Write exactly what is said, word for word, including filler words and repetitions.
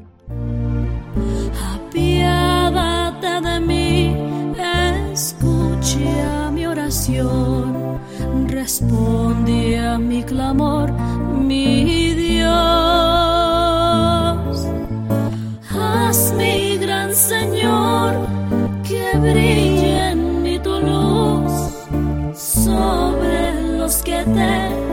Apiádate de mí, escucha mi oración, responde a mi clamor, mi Dios. Haz mi gran Señor que brille en mí tu luz sobre los que te